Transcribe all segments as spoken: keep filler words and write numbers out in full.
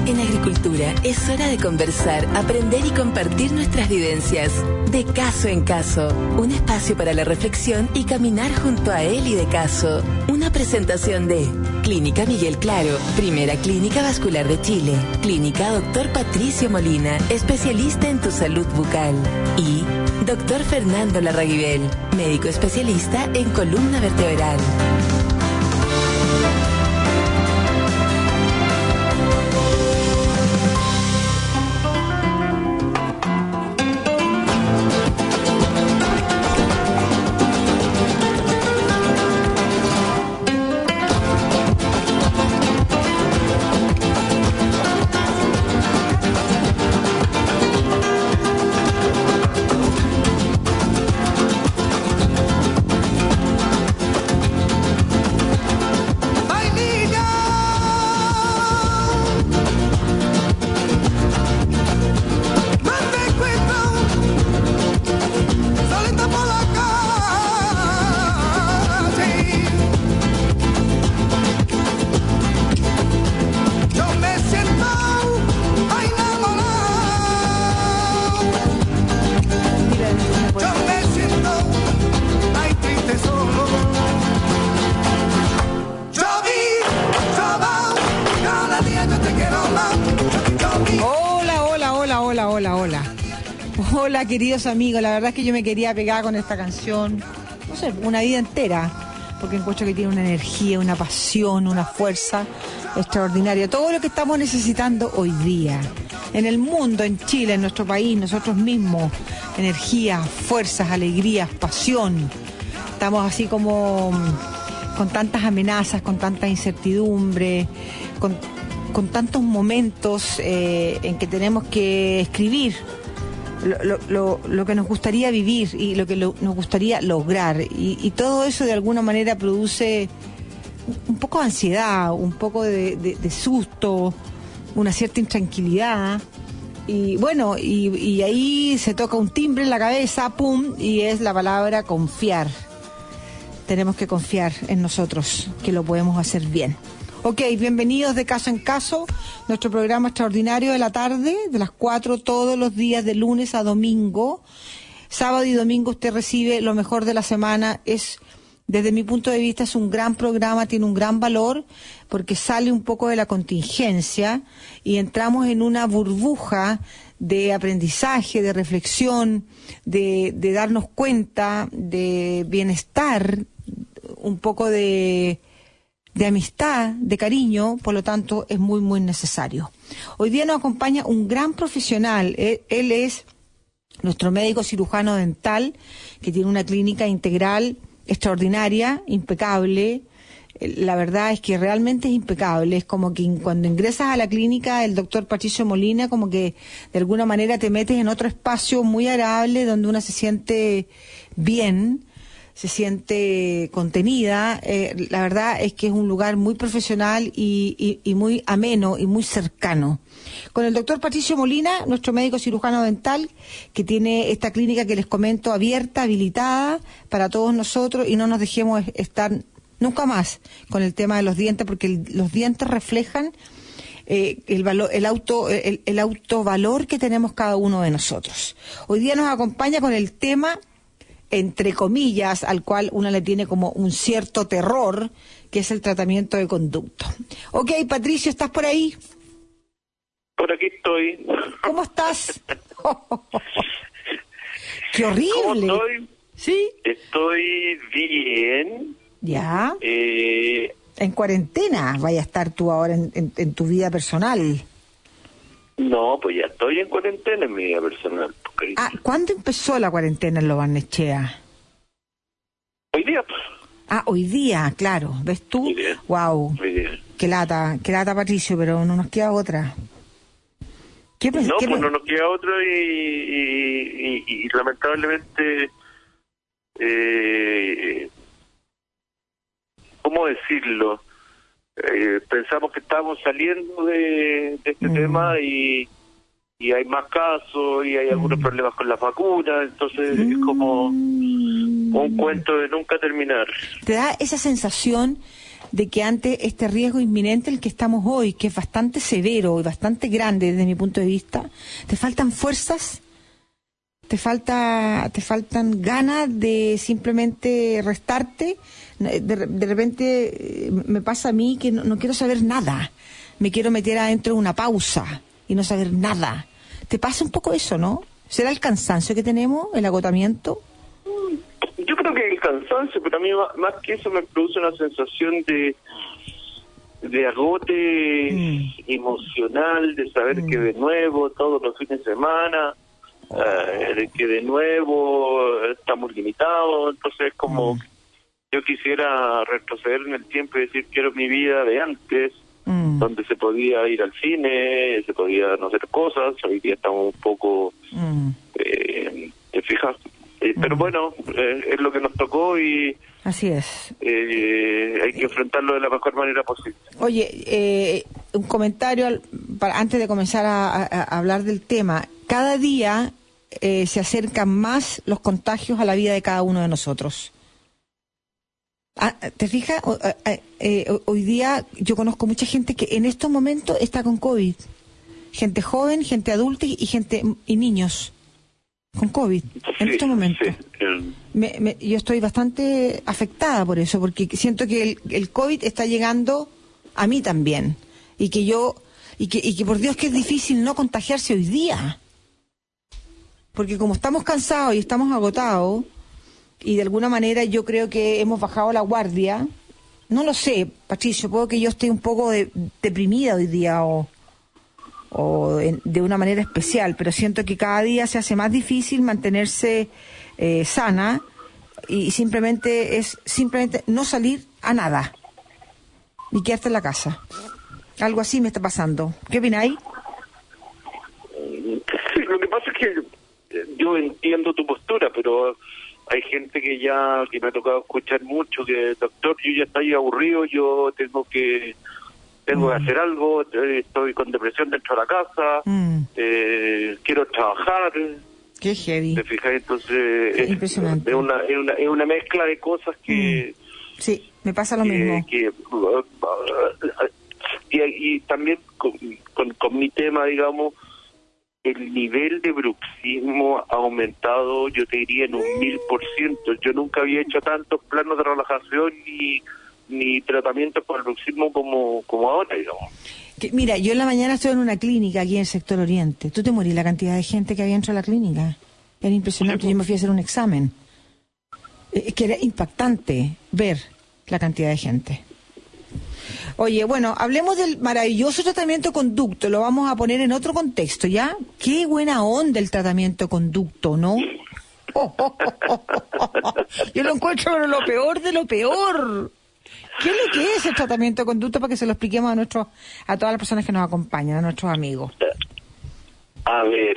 En Agricultura es hora de conversar, aprender y compartir nuestras vivencias. De Caso en Caso, un espacio para la reflexión y caminar junto a él y de Caso. Una presentación de Clínica Miguel Claro, primera clínica vascular de Chile. Clínica Doctor Patricio Molina, especialista en tu salud bucal. Y Doctor Fernando Larraguibel, médico especialista en columna vertebral. Hola, queridos amigos, la verdad es que yo me quería pegar con esta canción, no sé, una vida entera, porque encuentro que tiene una energía, una pasión, una fuerza extraordinaria. Todo lo que estamos necesitando hoy día, en el mundo, en Chile, en nuestro país, nosotros mismos, energía, fuerzas, alegrías, pasión. Estamos así como con tantas amenazas, con tanta incertidumbre, con, con tantos momentos eh, en que tenemos que escribir Lo, lo, lo que nos gustaría vivir y lo que lo, nos gustaría lograr, y, y todo eso de alguna manera produce un poco de ansiedad, un poco de, de, de susto, una cierta intranquilidad, y bueno, y, y ahí se toca un timbre en la cabeza, pum, y es la palabra confiar. Tenemos que confiar en nosotros, que lo podemos hacer bien. Ok, bienvenidos de Caso en Caso, nuestro programa extraordinario de la tarde, de las cuatro, todos los días, de lunes a domingo. Sábado y domingo usted recibe lo mejor de la semana. Es, desde mi punto de vista, es un gran programa, tiene un gran valor, porque sale un poco de la contingencia y entramos en una burbuja de aprendizaje, de reflexión, de, de darnos cuenta, de bienestar, un poco de... de amistad, de cariño, por lo tanto es muy muy necesario. Hoy día nos acompaña un gran profesional, él, él es nuestro médico cirujano dental, que tiene una clínica integral extraordinaria, impecable. La verdad es que realmente es impecable, es como que cuando ingresas a la clínica del doctor Patricio Molina, como que de alguna manera te metes en otro espacio muy agradable donde uno se siente bien, se siente contenida. Eh, la verdad es que es un lugar muy profesional y, y, y muy ameno y muy cercano. Con el doctor Patricio Molina, nuestro médico cirujano dental, que tiene esta clínica que les comento abierta, habilitada para todos nosotros, y no nos dejemos estar nunca más con el tema de los dientes, porque el, los dientes reflejan eh, el valor, el auto, el, el autovalor que tenemos cada uno de nosotros. Hoy día nos acompaña con el tema, entre comillas, al cual uno le tiene como un cierto terror, que es el tratamiento de conducto. Ok, Patricio, ¿estás por ahí? Por aquí estoy. ¿Cómo estás? ¡Qué horrible! ¿Cómo estoy? ¿Sí? Estoy bien. ¿Ya? Eh... En cuarentena vaya a estar tú ahora en, en, en tu vida personal. No, pues ya estoy en cuarentena en mi vida personal. Ah, ¿cuándo empezó la cuarentena en Lo Barnechea? Hoy día, pues. Ah, hoy día, claro. ¿Ves tú? Hoy día. Wow. Hoy día. Qué lata, qué lata, Patricio, pero no nos queda otra. ¿Qué no, qué pues no nos queda otra y, y, y, y lamentablemente, eh, ¿cómo decirlo? Eh, pensamos que estamos saliendo de, de este mm. tema y, y hay más casos y hay algunos mm. problemas con las vacunas, entonces mm. es como un cuento de nunca terminar. ¿Te da esa sensación de que ante este riesgo inminente el que estamos hoy, que es bastante severo y bastante grande desde mi punto de vista, te faltan fuerzas, te falta, te faltan ganas de simplemente restarte. De, de repente me pasa a mí que no, no quiero saber nada, me quiero meter adentro de una pausa y no saber nada. ¿Te pasa un poco eso, no? ¿Será el cansancio que tenemos, el agotamiento? Yo creo que el cansancio, pero a mí más, más que eso me produce una sensación de de agote mm. emocional, de saber mm. que de nuevo, todos los fines de semana, oh. eh, que de nuevo estamos limitados, entonces como mm. yo quisiera retroceder en el tiempo y decir, quiero mi vida de antes, mm. donde se podía ir al cine, se podían hacer cosas, hoy día estamos un poco, mm. eh, ¿te fijas? Eh, pero mm. bueno, eh, es lo que nos tocó y así es. Eh, hay que enfrentarlo de la mejor manera posible. Oye, eh, un comentario al, para, antes de comenzar a, a, a hablar del tema. Cada día eh, se acercan más los contagios a la vida de cada uno de nosotros. Ah, ¿te fijas? O, eh, eh, hoy día yo conozco mucha gente que en estos momentos está con COVID. Gente joven, gente adulta y gente y niños con COVID en sí, estos momentos. Sí, el... me, me, yo estoy bastante afectada por eso, porque siento que el, el COVID está llegando a mí también. Y que yo, y que, y que por Dios que es difícil no contagiarse hoy día. Porque como estamos cansados y estamos agotados, y de alguna manera yo creo que hemos bajado la guardia, no lo sé, Patricio, puedo que yo esté un poco de, deprimida hoy día o... o en, de una manera especial, pero siento que cada día se hace más difícil mantenerse eh, sana y simplemente es simplemente no salir a nada y quedarte en la casa. Algo así me está pasando. ¿Qué opináis? Sí, lo que pasa es que yo entiendo tu postura, pero hay gente que ya, que me ha tocado escuchar mucho, que doctor, yo ya estoy aburrido, yo tengo que tengo mm. que hacer algo, estoy con depresión dentro de la casa, mm. eh, quiero trabajar. Qué heavy. ¿Te fijas? Entonces es, impresionante. Es una, es, una, es una mezcla de cosas que... Mm. Sí, me pasa lo que, mismo. Que, y, y también con, con, con mi tema, digamos, el nivel de bruxismo ha aumentado, yo te diría, en un mil por ciento. Yo nunca había hecho tantos planos de relajación ni... ni tratamiento para el bruxismo como, como ahora, digamos. Que, mira, yo en la mañana estoy en una clínica aquí en el sector oriente. ¿Tú te morís la cantidad de gente que había dentro de la clínica? Era impresionante. Sí. Yo me fui a hacer un examen. Es que era impactante ver la cantidad de gente. Oye, bueno, hablemos del maravilloso tratamiento conducto. Lo vamos a poner en otro contexto, ¿ya? Qué buena onda el tratamiento conducto, ¿no? Oh, oh, oh, oh, oh, oh. Yo lo encuentro lo peor de lo peor. ¿Qué es lo que es el tratamiento de conducto para que se lo expliquemos a nuestros, a todas las personas que nos acompañan, a nuestros amigos? A ver,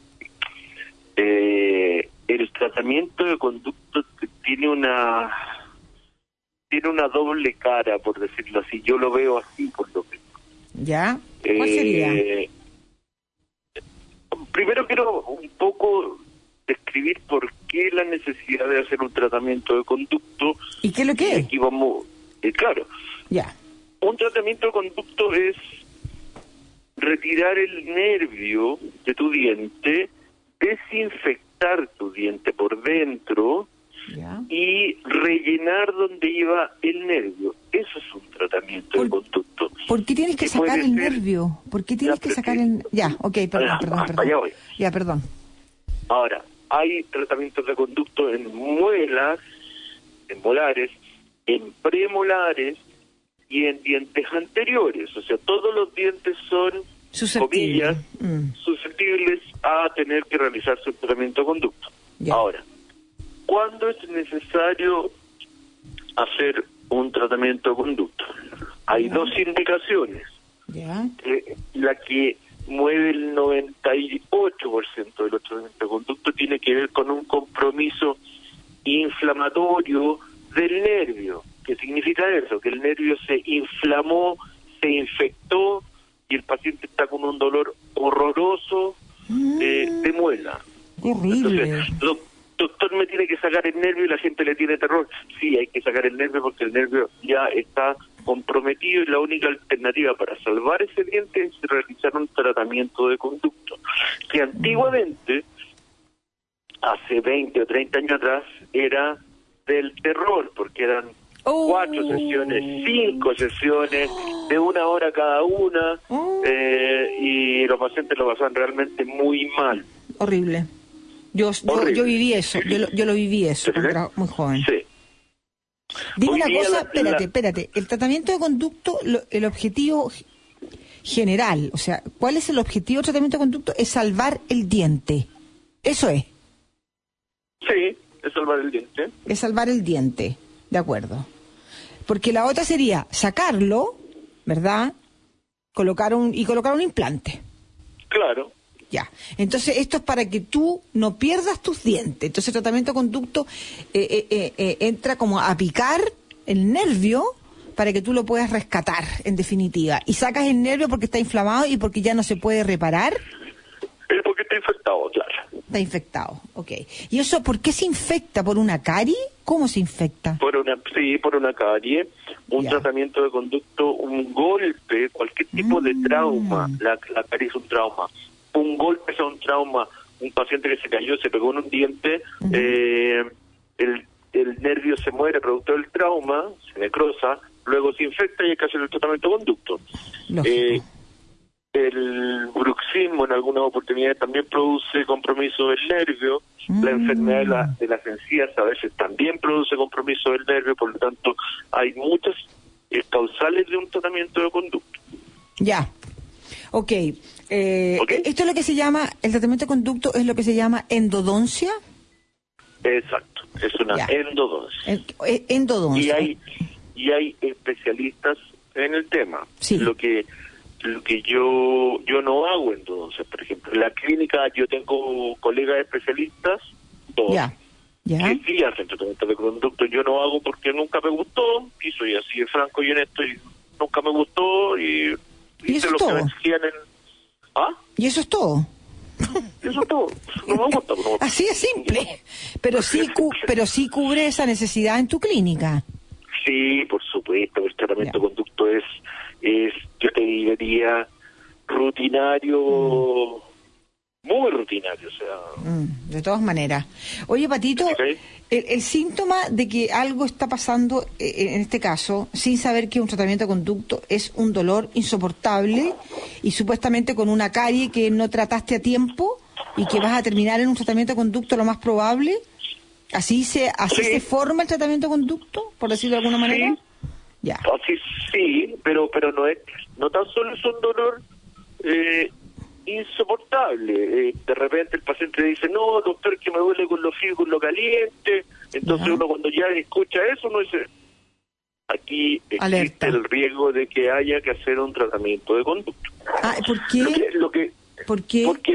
eh, el tratamiento de conducto tiene una tiene una doble cara, por decirlo así. Yo lo veo así, por lo menos. ¿Ya? ¿Cuál eh, sería? Primero quiero un poco describir por qué la necesidad de hacer un tratamiento de conducto. ¿Y qué es lo que es? Aquí vamos... Eh, claro, ya. Un tratamiento de conducto es retirar el nervio de tu diente, desinfectar tu diente por dentro ya. y rellenar donde iba el nervio. Eso es un tratamiento por, de conducto. ¿Por qué tienes que sacar el ser... nervio? ¿Por qué tienes ya, que sacar el... Ya, ok, perdón, ah, perdón, perdón. Allá voy. Ya, perdón. Ahora, hay tratamientos de conducto en muelas, en molares, en premolares y en dientes anteriores. O sea, todos los dientes son, comillas, mm. susceptibles a tener que realizarse un tratamiento de conducto. Yeah. Ahora, ¿cuándo es necesario hacer un tratamiento de conducto? Hay yeah. dos indicaciones. Yeah. Eh, la que mueve el noventa y ocho por ciento de los tratamientos de conducto tiene que ver con un compromiso inflamatorio del nervio. ¿Qué significa eso? Que el nervio se inflamó, se infectó y el paciente está con un dolor horroroso eh, de muela. Horrible. Entonces, do, doctor, me tiene que sacar el nervio y la gente le tiene terror. Sí, hay que sacar el nervio porque el nervio ya está comprometido y la única alternativa para salvar ese diente es realizar un tratamiento de conducto, que antiguamente, hace veinte o treinta años atrás, era del terror, porque eran oh. cuatro sesiones, cinco sesiones, de una hora cada una, oh. eh, y los pacientes lo pasaban realmente muy mal. Horrible. Yo, yo, yo viví eso, yo lo, yo lo viví eso cuando era muy joven. Sí. Dime una cosa, la, espérate, la... espérate. El tratamiento de conducto, lo, el objetivo general, o sea, ¿cuál es el objetivo del tratamiento de conducto? Es salvar el diente. Eso es. Sí, es salvar el diente. Es salvar el diente, de acuerdo. Porque la otra sería sacarlo, ¿verdad? Colocar un y colocar un implante. Claro. Ya. Entonces, esto es para que tú no pierdas tus dientes. Entonces, el tratamiento de conducto eh, eh, eh, entra como a picar el nervio para que tú lo puedas rescatar, en definitiva. Y sacas el nervio porque está inflamado y porque ya no se puede reparar. Es porque está infectado, claro. Está infectado, ok. ¿Y eso por qué se infecta? ¿Por una carie? ¿Cómo se infecta? Por una, sí, por una carie, un Ya. tratamiento de conducto, un golpe, cualquier tipo Mm. de trauma. La, la carie es un trauma. Un golpe es un trauma. Un paciente que se cayó, se pegó en un diente, Ujú. eh, el, el nervio se muere producto del trauma, se necrosa, luego se infecta y hay que hacer el tratamiento de conducto. Lógico. Eh, el bruxismo en algunas oportunidades también produce compromiso del nervio. Mm. La enfermedad de, la, de las encías a veces también produce compromiso del nervio, por lo tanto hay muchas eh, causales de un tratamiento de conducto. Ya. Ok. Eh, Ok. Esto es lo que se llama, el tratamiento de conducto es lo que se llama endodoncia. Exacto, es una Ya. endodoncia. Eh, eh, endodoncia. Y hay y hay especialistas en el tema. Sí. Lo que lo que yo yo no hago endodoncia, por ejemplo, en la clínica yo tengo colegas especialistas, dos, Ya. Ya. que sí hacen tratamiento de conducto. Yo no hago porque nunca me gustó, y soy así de franco y honesto, y nunca me gustó, y ¿Y eso hice lo es que todo? me exigían en... ¿Ah? Y eso es todo. Eso es todo. No me gusta. No. Así de simple. Pero sí, cu- pero sí cubre esa necesidad en tu clínica. Sí, por supuesto, el tratamiento Ya. de conducto es, es, yo te diría, rutinario, mm. muy rutinario, o sea... Mm, de todas maneras. Oye, Patito, ¿Sí? el, el síntoma de que algo está pasando, eh, en este caso, sin saber que un tratamiento de conducto es un dolor insoportable y supuestamente con una carie que no trataste a tiempo y que vas a terminar en un tratamiento de conducto lo más probable. ¿Así se así Sí. se forma el tratamiento de conducto, por decirlo de alguna manera? Sí. Ya. Así sí, pero pero no es, no tan solo es un dolor eh, insoportable. Eh, de repente el paciente dice, no, doctor, que me duele con lo frío y con lo caliente. Entonces Ya. uno cuando ya escucha eso, uno dice, aquí existe Alerta. el riesgo de que haya que hacer un tratamiento de conducto. Ah, ¿por qué? Lo que, lo que, ¿Por qué? Porque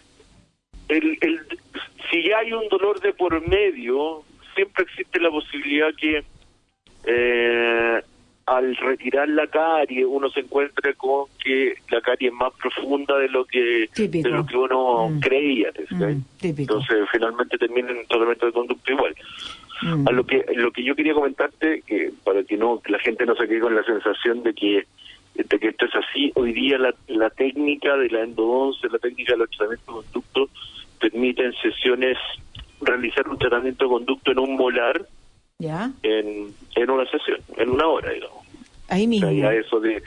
el, el, si ya hay un dolor de por medio, siempre existe la posibilidad que eh, al retirar la carie uno se encuentre con que la carie es más profunda de lo que Típico. de lo que uno Mm. creía. ¿te fijas? Mm, típico. Entonces finalmente termina en un tratamiento de conducto igual. Mm. A lo que lo que yo quería comentarte, que para que no que la gente no se quede con la sensación de que de que esto es así, hoy día la, la técnica de la endodoncia, la técnica del tratamiento de conducto permite en sesiones realizar un tratamiento de conducto en un molar ¿Ya? en, en una sesión, en una hora, digamos. Ahí O mismo. sea, ya eso de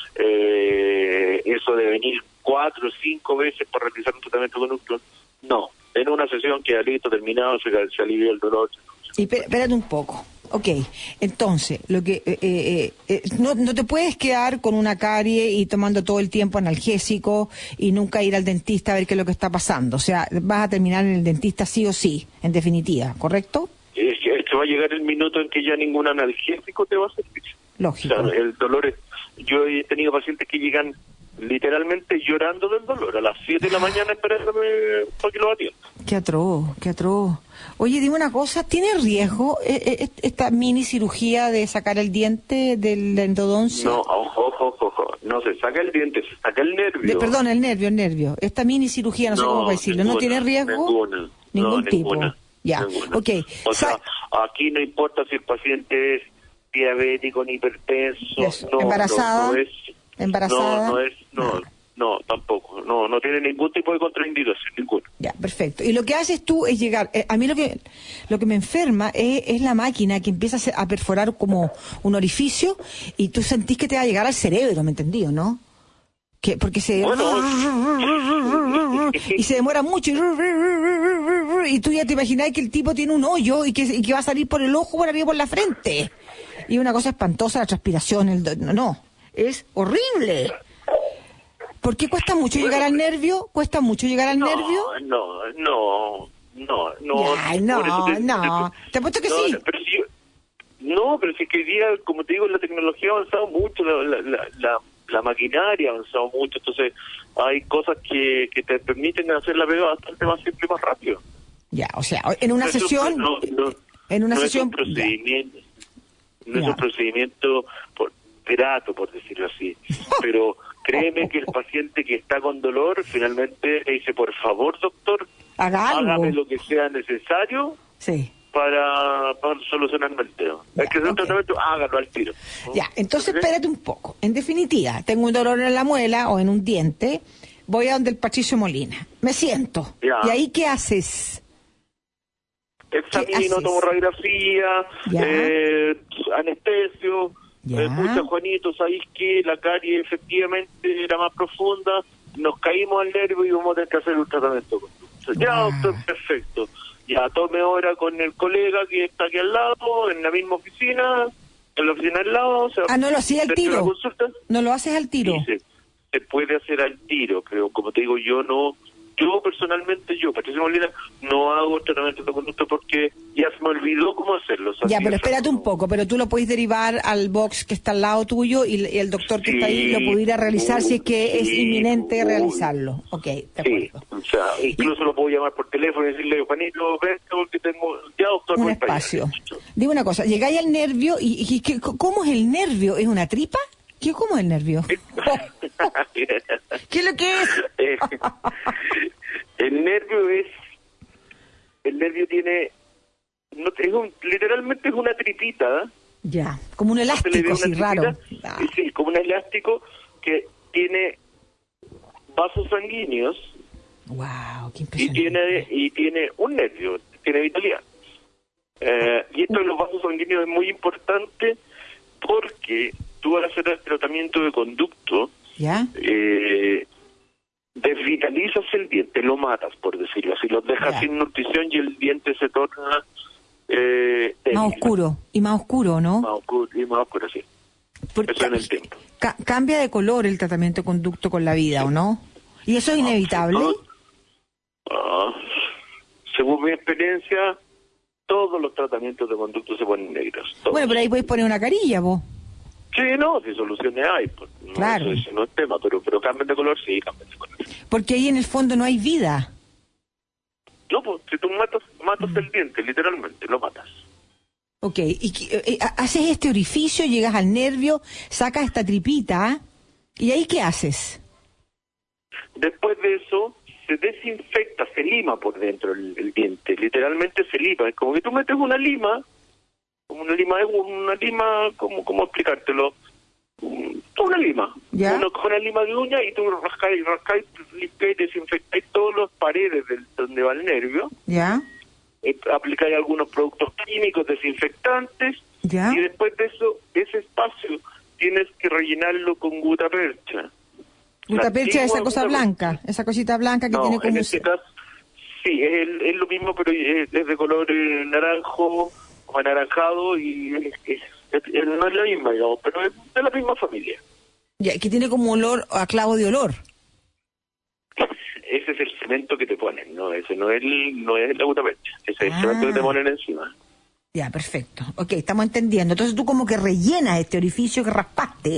eh, eso de venir cuatro o cinco veces para realizar un tratamiento de conducto, no, en una sesión queda listo, terminado, se, se alivia el dolor. Y pe- espérate un poco. Ok, entonces, lo que eh, eh, eh, no, no te puedes quedar con una carie y tomando todo el tiempo analgésico y nunca ir al dentista a ver qué es lo que está pasando. O sea, vas a terminar en el dentista sí o sí, en definitiva, ¿correcto? Es que, es que va a llegar el minuto en que ya ningún analgésico te va a servir. Lógico. O sea, el dolor es... Yo he tenido pacientes que llegan literalmente llorando del dolor a las siete de la mañana esperándome para que lo atienda. Qué atroz, qué atroz. Oye, dime una cosa, ¿tiene riesgo eh, eh, esta mini cirugía de sacar el diente de la endodoncia? No, ojo, ojo, ojo, no se saca el diente, se saca el nervio. De- perdón, el nervio, el nervio. Esta mini cirugía, no, sé cómo decirlo, ¿no ninguna, tiene riesgo? Ninguna, Ningún no, tipo. ninguna, Ya, ninguna. ok. O sea, Sa- aquí no importa si el paciente es diabético ni hipertenso. Eso. No, ¿Embarazada? No, no es, ¿Embarazada? No, no es, no, no, tampoco. No, no tiene ningún tipo de contraindicación, ninguno. Ya, perfecto. Y lo que haces tú es llegar, eh, a mí lo que lo que me enferma es, es la máquina que empieza a, hacer- a perforar como un orificio y tú sentís que te va a llegar al cerebro, ¿me entendió, no? Que, porque se... Bueno, y se demora mucho y, y tú ya te imaginás que el tipo tiene un hoyo y que, y que va a salir por el ojo, por arriba, por la frente. Y una cosa espantosa, la transpiración, el do- no, no, es horrible. ¿Por qué cuesta mucho llegar al nervio? ¿Cuesta mucho llegar al nervio? No, no, no, no. Ay, por no, eso te- no. Te apuesto que no, sí. Pero si yo- no, pero si que hoy día, como te digo, la tecnología ha avanzado mucho, la, la, la, la, la maquinaria ha avanzado mucho, entonces hay cosas que, que te permiten hacer la pega bastante más simple y más rápido. Ya, o sea, en una Eso, sesión, no, no, en una no sesión, es un procedimiento, no es Ya. un procedimiento por, grato, por decirlo así, pero créeme que el paciente que está con dolor finalmente le dice, por favor, doctor, haga algo. hágame lo que sea necesario Sí. para, para solucionarme el tema. Ya, Es que es un ok. tratamiento, hágalo al tiro. ¿no? Ya, entonces ¿Ok? espérate un poco. En definitiva, tengo un dolor en la muela o en un diente, voy a donde el Patricio Molina, me siento. Ya. ¿Y ahí qué haces? Examino, haces? tomo radiografía, Ya. eh, anestesio, Ya. eh, pucha, Juanito, ¿sabéis que la carie efectivamente era más profunda? Nos caímos al nervio y vamos a tener que hacer un tratamiento. Ya, Wow. doctor, perfecto. Ya, tome hora con el colega que está aquí al lado, en la misma oficina, en la oficina al lado. O sea, Ah, no lo hacía al dentro de la tiro. consulta. ¿No lo haces al tiro? Sí, se, se puede hacer al tiro, pero como te digo, yo no, yo personalmente, yo, Patricio Molina, no hago tratamiento de conducta porque ya se me olvidó cómo hacerlo. o sea, Ya, sí, pero o sea, espérate un no- poco, pero tú lo puedes derivar al box que está al lado tuyo y, y el doctor que está ahí lo Sí, pudiera realizar si es que es sí, inminente uy. realizarlo. Ok, de Sí, acuerdo. o sea, incluso lo puedo llamar por teléfono y decirle, Juanito, ven, porque tengo, ya doctor, Un voy para allá. espacio. Digo una cosa, llegáis al nervio y, y- y ¿qué- ¿cómo es el nervio? ¿Es una tripa? ¿Qué, ¿Cómo es el nervio? ¿Qué es lo que es? Eh, el nervio es, el nervio tiene, no, es un, literalmente es una tripita, ¿eh? Ya, como un Se le ve elástico una así tripita, raro. Ah, y sí, como un elástico que tiene vasos sanguíneos wow, qué y impresionante. tiene y tiene un nervio, tiene vitalidad. Eh, y esto de los vasos sanguíneos es muy importante porque tú al hacer el tratamiento de conducto ¿Ya? eh, desvitalizas el diente, lo matas, por decirlo así, lo dejas Ya. sin nutrición y el diente se torna eh, débil, Más oscuro, y más oscuro, ¿no? más oscuro y más oscuro, sí. Porque Eso en el tiempo. ca- cambia de color el tratamiento de conducto con la vida, ¿o no? ¿Y eso es inevitable? Ah, según mi experiencia, todos los tratamientos de conducto se ponen negros. todos. Bueno, pero ahí podéis poner una carilla, vos. Sí, no, si soluciones hay, pues, no, Claro. eso, eso no es tema, pero, pero cambian de color, sí, cambian de color. Porque ahí en el fondo no hay vida. No, pues si tú matas, matas el diente, literalmente, lo matas. Ok, y que- eh, haces este orificio, llegas al nervio, sacas esta tripita, ¿y ahí qué haces? Después de eso, se desinfecta, se lima por dentro el, el diente, literalmente se lima. Es como que tú metes una lima, como una lima, una lima, como cómo explicártelo? Mm, Una lima, ¿Ya? una, con una lima de uña y tú rascáis, rascáis, limpiáis, desinfectáis todas las paredes del, donde va el nervio, ¿Ya? eh, aplicáis algunos productos químicos, desinfectantes, ¿Ya? y después de eso, ese espacio tienes que rellenarlo con gutapercha. Gutapercha, La esa antigua cosa gutapercha. blanca, esa cosita blanca que No, tiene en como... este un- caso, sí, es, el- es lo mismo, pero es, es de color eh, naranjo o anaranjado y es, es- es- es- no es la misma, digamos, pero es de la misma familia. Ya, que tiene como olor a clavo de olor. Ese es el cemento que te ponen, no, ese no es, el, no es la gutapercha, ese es Ah. el cemento que te ponen encima. Ya, perfecto. Ok, estamos entendiendo. Entonces tú como que rellenas este orificio que raspaste.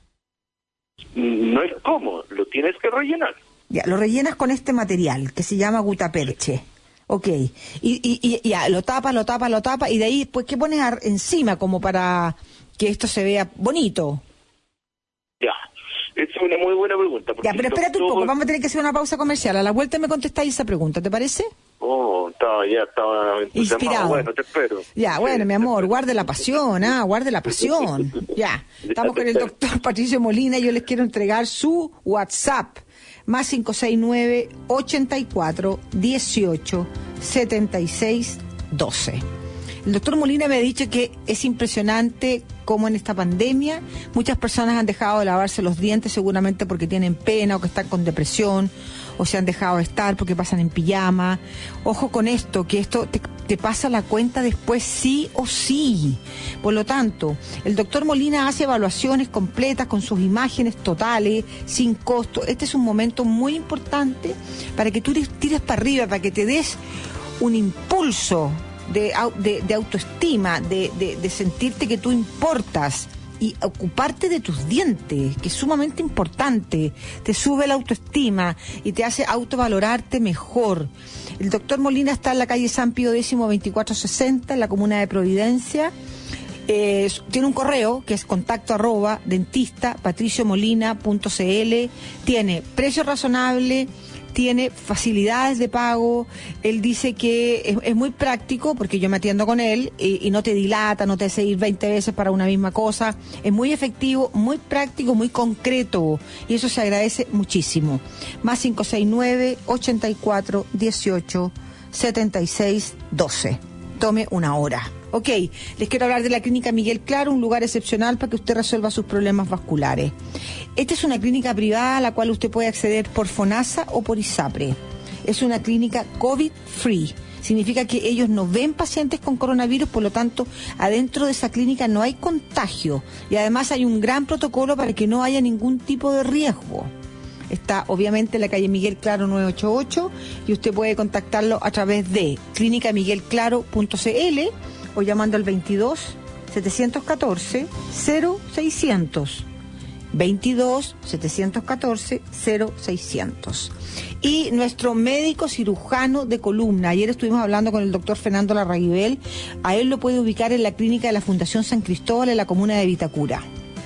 No es como, lo tienes que rellenar. Ya, lo rellenas con este material que se llama gutaperche. Ok. Y, y, y ya, lo tapas, lo tapas, lo tapas, y de ahí, pues, ¿qué pones ar- encima como para que esto se vea bonito? Ya, esa es una muy buena pregunta. porque Ya, pero el espérate un doctor- poco, vamos a tener que hacer una pausa comercial. A la vuelta me contestáis esa pregunta, ¿te parece? Oh, estaba, ya estaba inspirado. Bueno, te espero. Ya, Sí, bueno, mi amor, te guarde la pasión, ah, guarde la pasión. Ya, estamos con el doctor Patricio Molina y yo les quiero entregar su WhatsApp. Más cinco seis nueve, ochenta y cuatro, dieciocho, setenta y seis, doce. El doctor Molina me ha dicho que es impresionante cómo en esta pandemia muchas personas han dejado de lavarse los dientes seguramente porque tienen pena o que están con depresión o se han dejado de estar porque pasan en pijama. Ojo con esto, que esto te, te pasa la cuenta después sí o sí. Por lo tanto, el doctor Molina hace evaluaciones completas con sus imágenes totales, sin costo. Este es un momento muy importante para que tú tires para arriba, para que te des un impulso de, de, de autoestima, de, de, de sentirte que tú importas y ocuparte de tus dientes, que es sumamente importante. Te sube la autoestima y te hace autovalorarte mejor. El doctor Molina está en la calle San Pío X, veinticuatro sesenta, en la comuna de Providencia. Eh, tiene un correo que es contacto arroba dentista patricio molina punto cl. Tiene precio razonable, tiene facilidades de pago. Él dice que es, es muy práctico porque yo me atiendo con él y, y no te dilata, no te hace ir veinte veces para una misma cosa. Es muy efectivo, muy práctico, muy concreto y eso se agradece muchísimo. Más cinco seis nueve, ochenta y cuatro, dieciocho, setenta y seis, doce. Tome una hora. Ok, les quiero hablar de la Clínica Miguel Claro, un lugar excepcional para que usted resuelva sus problemas vasculares. Esta es una clínica privada a la cual usted puede acceder por FONASA o por ISAPRE. Es una clínica COVID-free. Significa que ellos no ven pacientes con coronavirus, por lo tanto, adentro de esa clínica no hay contagio. Y además hay un gran protocolo para que no haya ningún tipo de riesgo. Está obviamente en la calle Miguel Claro nueve ocho ocho y usted puede contactarlo a través de clínica miguel claro punto cl o llamando al veintidós, setecientos catorce, cero seiscientos. veintidós, setecientos catorce, cero seiscientos. Y nuestro médico cirujano de columna, ayer estuvimos hablando con el doctor Fernando Larraguibel, a él lo puede ubicar en la clínica de la Fundación San Cristóbal en la comuna de Vitacura.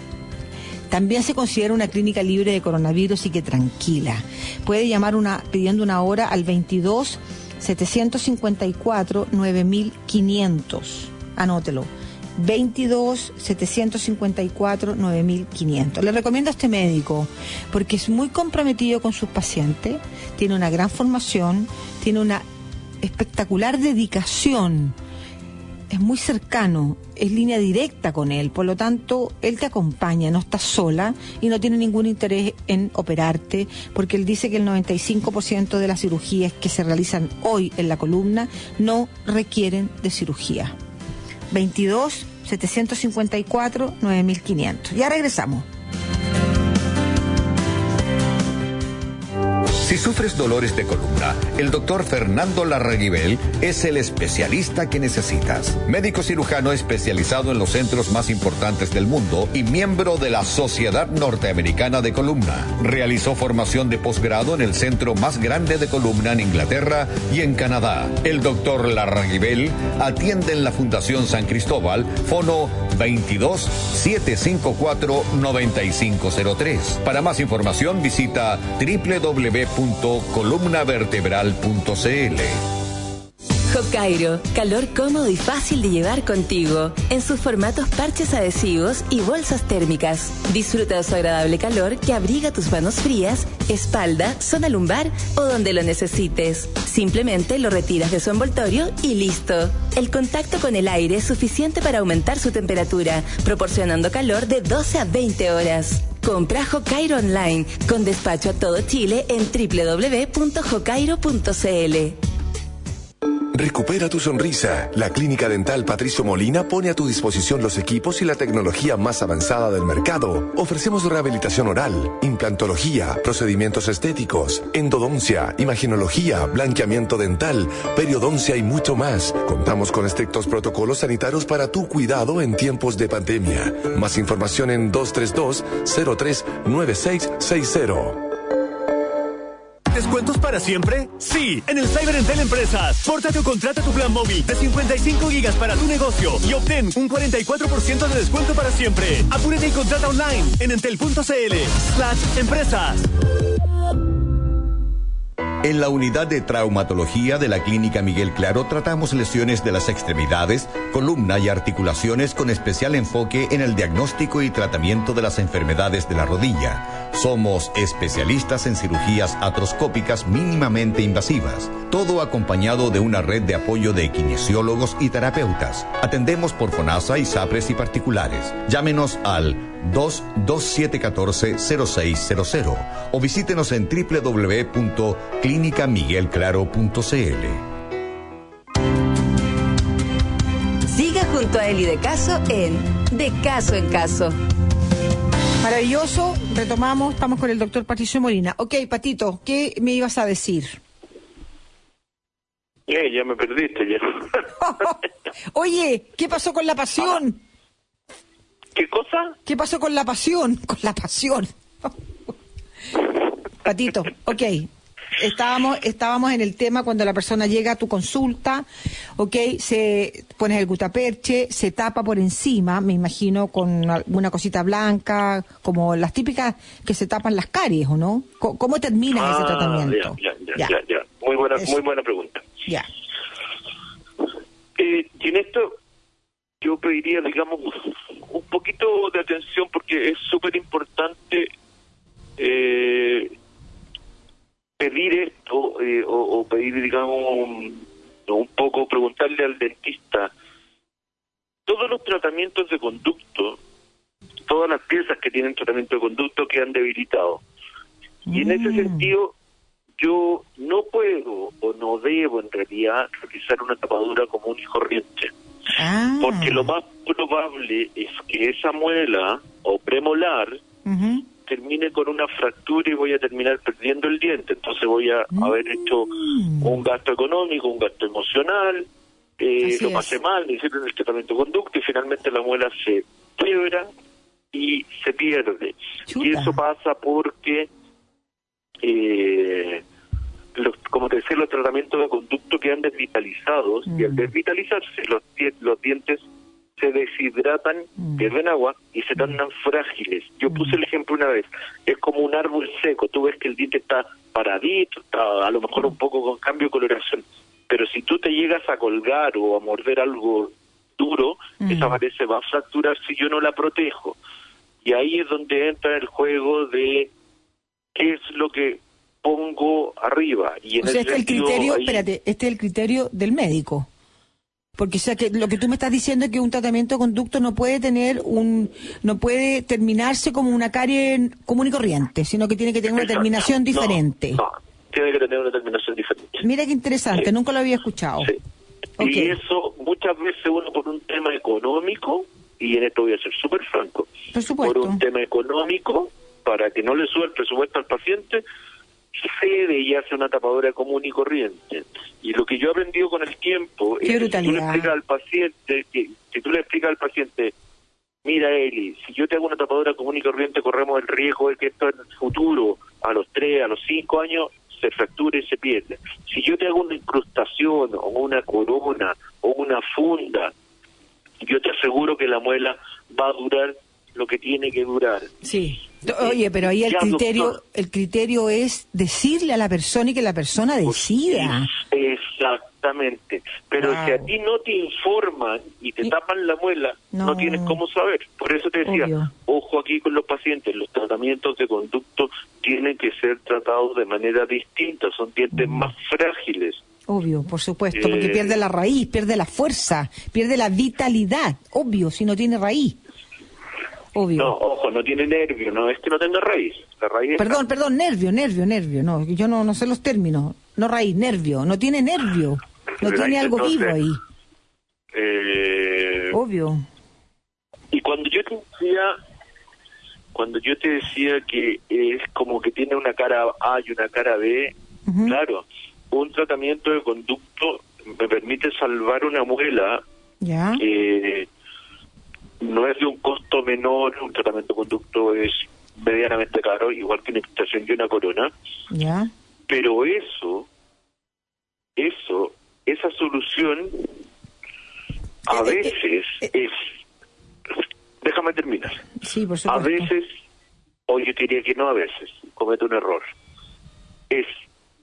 También se considera una clínica libre de coronavirus y que tranquila. Puede llamar una, pidiendo una hora al veintidós, setecientos cincuenta y cuatro, nueve mil quinientos. Anótelo. veintidós, setecientos cincuenta y cuatro, nueve mil quinientos. Le recomiendo a este médico porque es muy comprometido con sus pacientes, tiene una gran formación, tiene una espectacular dedicación. Es muy cercano, es línea directa con él, por lo tanto, él te acompaña, no estás sola y no tiene ningún interés en operarte, porque él dice que el noventa y cinco por ciento de las cirugías que se realizan hoy en la columna no requieren de cirugía. veintidós, setecientos cincuenta y cuatro, nueve mil quinientos. Ya regresamos. Si sufres dolores de columna, el doctor Fernando Larraguibel es el especialista que necesitas. Médico cirujano especializado en los centros más importantes del mundo y miembro de la Sociedad Norteamericana de Columna. Realizó formación de posgrado en el centro más grande de columna en Inglaterra y en Canadá. El doctor Larraguibel atiende en la Fundación San Cristóbal, fono veintidós, setecientos cincuenta y cuatro, noventa y cinco cero tres. Para más información visita doble u doble u doble u punto columna vertebral punto cl. Hokairo, calor cómodo y fácil de llevar contigo, en sus formatos parches adhesivos y bolsas térmicas. Disfruta de su agradable calor que abriga tus manos frías, espalda, zona lumbar o donde lo necesites. Simplemente lo retiras de su envoltorio y listo. El contacto con el aire es suficiente para aumentar su temperatura, proporcionando calor de doce a veinte horas. Compra Hokairo online, con despacho a todo Chile en doble u doble u doble u punto hokairo punto cl. Recupera tu sonrisa. La Clínica Dental Patricio Molina pone a tu disposición los equipos y la tecnología más avanzada del mercado. Ofrecemos rehabilitación oral, implantología, procedimientos estéticos, endodoncia, imaginología, blanqueamiento dental, periodoncia y mucho más. Contamos con estrictos protocolos sanitarios para tu cuidado en tiempos de pandemia. Más información en dos tres dos, cero tres nueve seis seis cero. ¿Descuentos para siempre? Sí, en el Cyber Entel Empresas. Pórtate o contrata tu plan móvil de cincuenta y cinco gigas para tu negocio y obtén un cuarenta y cuatro por ciento de descuento para siempre. Apúrate y contrata online en entel punto cl slash empresas. En la unidad de traumatología de la Clínica Miguel Claro tratamos lesiones de las extremidades, columna y articulaciones con especial enfoque en el diagnóstico y tratamiento de las enfermedades de la rodilla. Somos especialistas en cirugías artroscópicas mínimamente invasivas, todo acompañado de una red de apoyo de kinesiólogos y terapeutas. Atendemos por FONASA y SAPRES y particulares. Llámenos al dos dos siete uno cuatro cero seis cero cero o visítenos en doble u doble u doble u punto clínica miguel claro punto c l. Siga junto a Eli de Caso en De Caso en Caso. Maravilloso, retomamos, estamos con el doctor Patricio Molina. Ok, Patito, ¿qué me ibas a decir? Eh, ya me perdiste, ya. Oye, ¿qué pasó con la pasión? ¿Qué cosa? ¿Qué pasó con la pasión? Con la pasión. Patito, ok. Estábamos, estábamos en el tema cuando la persona llega a tu consulta, ok, se pones el gutaperche, se tapa por encima, me imagino, con alguna cosita blanca, como las típicas que se tapan las caries, ¿o no? ¿Cómo, cómo terminas ah, ese tratamiento? Ya, ya, ya, ya, ya. Muy buena, Eso. muy buena pregunta. Ya. Eh, y en esto yo pediría, digamos, un poquito de atención porque es súper importante eh, pedir esto eh, o, o pedir, digamos, un, un poco, preguntarle al dentista. Todos los tratamientos de conducto, todas las piezas que tienen tratamiento de conducto quedan debilitados. Y en ese sentido, yo no puedo o no debo en realidad realizar una tapadura común y corriente. Ah. Porque lo más probable es que esa muela o premolar uh-huh. termine con una fractura y voy a terminar perdiendo el diente. Entonces voy a mm. haber hecho un gasto económico, un gasto emocional, eh, lo pasé es. mal, me hicieron el tratamiento de conducto y finalmente la muela se quiebra y se pierde. Chuta. Y eso pasa porque, eh, los, como te decía, los tratamientos de conducto quedan desvitalizados mm. y al desvitalizarse los, los dientes se deshidratan, mm. pierden agua y se tornan mm. frágiles. Yo mm. puse el ejemplo una vez, es como un árbol seco, tú ves que el diente está paradito, está a lo mejor un poco con cambio de coloración, pero si tú te llegas a colgar o a morder algo duro, mm. esa pared se va a fracturar si yo no la protejo. Y ahí es donde entra el juego de qué es lo que pongo arriba. Y en o sea, ese este es el criterio, ahí... espérate, este es el criterio del médico. Porque o sea, que lo que tú me estás diciendo es que un tratamiento de conducto no puede tener un, no puede terminarse como una carie común y corriente, sino que tiene que tener una Exacto. terminación diferente. No, no, tiene que tener una terminación diferente. Mira qué interesante, sí. Nunca lo había escuchado. Sí. Okay. Y eso muchas veces uno por un tema económico, y en esto voy a ser súper franco, por supuesto. Por un tema económico, para que no le suba el presupuesto al paciente, cede y hace una tapadura común y corriente. Y lo que yo he aprendido con el tiempo Qué es brutalidad. que si tú le explicas al paciente, que, si tú le explicas al paciente, mira Eli, si yo te hago una tapadura común y corriente, corremos el riesgo de que esto en el futuro, a los tres, a los cinco años, se fracture y se pierde. Si yo te hago una incrustación o una corona o una funda, yo te aseguro que la muela va a durar lo que tiene que durar. Sí. Oye, pero ahí el ya, criterio, doctor, el criterio es decirle a la persona y que la persona decida. Exactamente. Pero wow. si a ti no te informan y te tapan la muela, no, no tienes cómo saber. Por eso te decía, Obvio. ojo aquí con los pacientes, los tratamientos de conducto tienen que ser tratados de manera distinta, son dientes mm. más frágiles. Obvio, por supuesto, porque eh, pierde la raíz, pierde la fuerza, pierde la vitalidad, obvio, si no tiene raíz. Obvio. No, ojo, no tiene nervio, no es que no tenga raíz. La raíz perdón, está... perdón, nervio, nervio, nervio, no, yo no, no sé los términos, no raíz, nervio, no tiene nervio, no Pero tiene algo entonces, vivo ahí. Eh... Obvio. Y cuando yo te decía, cuando yo te decía que es como que tiene una cara A y una cara B, uh-huh. claro, un tratamiento de conducto me permite salvar una muela. Ya. Eh, no es de un costo menor, un tratamiento de conducto es medianamente caro, igual que una incrustación y una corona. Ya. Pero eso, eso, esa solución a eh, veces eh, eh, es, déjame terminar. Sí, por supuesto. A veces, o yo diría que no a veces, comete un error. Es mejor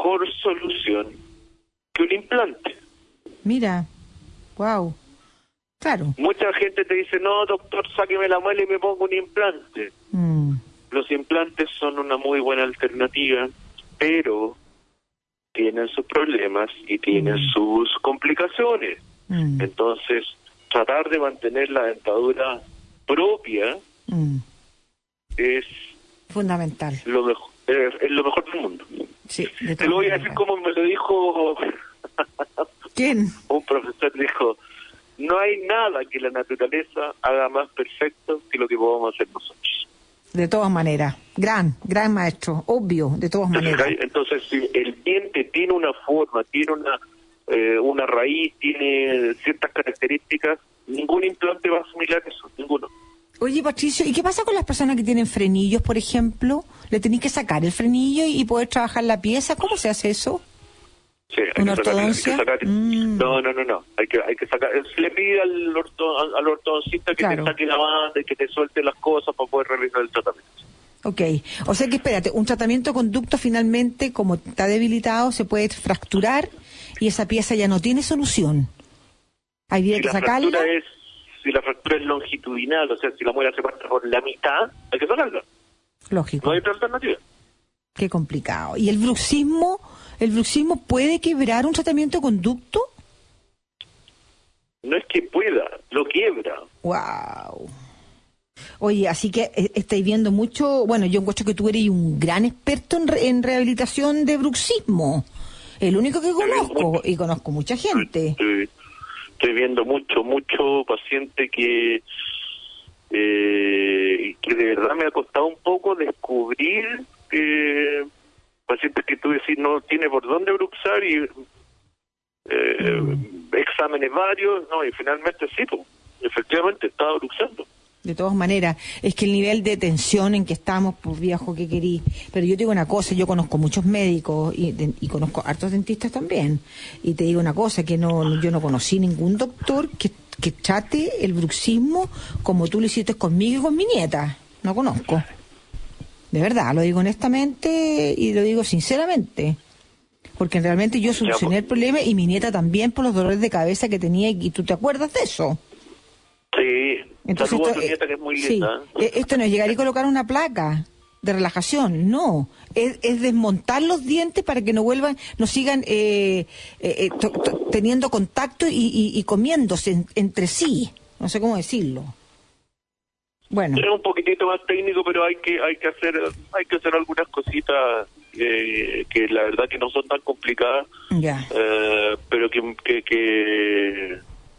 mejor solución que un implante. Mira, wow, claro. Mucha gente te dice, no, doctor, sáqueme la muela y me pongo un implante. Mm. Los implantes son una muy buena alternativa, pero tienen sus problemas y tienen mm. sus complicaciones. Mm. Entonces, tratar de mantener la dentadura propia mm. es fundamental. Lo mejor, es, es lo mejor del mundo. Sí, te lo voy a decir como me lo dijo ¿quién? Un profesor dijo, no hay nada que la naturaleza haga más perfecto que lo que podamos hacer nosotros. De todas maneras, gran, gran maestro, obvio, de todas maneras. Entonces, si el diente tiene una forma, tiene una eh, una raíz, tiene ciertas características, ningún implante va a asimilar eso, ninguno. Oye, Patricio, ¿y qué pasa con las personas que tienen frenillos, por ejemplo? ¿Le tenéis que sacar el frenillo y poder trabajar la pieza? ¿Cómo se hace eso? Sí, hay ¿Una que ortodoncia? Sacar, hay que sacar, mm. No, no, no, no. Hay que, hay que sacar. Se le pide al, orto, al ortodoncista que claro. te saque la banda y que te suelte las cosas para poder realizar el tratamiento. Ok. O sea que, espérate, un tratamiento de conducto finalmente, como está debilitado, se puede fracturar y esa pieza ya no tiene solución. Hay si que sacarla. Es, si la fractura es longitudinal, o sea, si la muela se parte por la mitad, hay que sacarla. Lógico. No hay otra alternativa. Qué complicado. ¿Y el bruxismo? ¿El bruxismo puede quebrar un tratamiento de conducto? No es que pueda, lo quiebra. Wow. Oye, así que eh, estáis viendo mucho. Bueno, yo encuentro que tú eres un gran experto en, re, en rehabilitación de bruxismo. El único que conozco, y conozco mucha gente. Estoy, estoy viendo mucho, mucho paciente que eh, que de verdad me ha costado un poco descubrir que pacientes que tú decís no tiene por dónde bruxar y eh, mm. exámenes varios, no, y finalmente sí, pues, efectivamente estaba bruxando. De todas maneras, es que el nivel de tensión en que estamos, pues viejo, que querí. Pero yo te digo una cosa, yo conozco muchos médicos y, de, y conozco hartos dentistas también. Y te digo una cosa, que no yo no conocí ningún doctor que, que trate el bruxismo como tú lo hiciste conmigo y con mi nieta. No conozco. De verdad, lo digo honestamente y lo digo sinceramente. Porque realmente yo solucioné el problema y mi nieta también por los dolores de cabeza que tenía y tú te acuerdas de eso. Sí, entonces esto, a tu nieta que es muy linda. Sí, esto no es llegar y colocar una placa de relajación, no, es, es desmontar los dientes para que no vuelvan, no sigan eh, eh, to, to, teniendo contacto y, y, y comiéndose en, entre sí, no sé cómo decirlo. Bueno, es un poquitito más técnico, pero hay que hay que hacer hay que hacer algunas cositas eh, que la verdad que no son tan complicadas, ya, eh, pero que que, que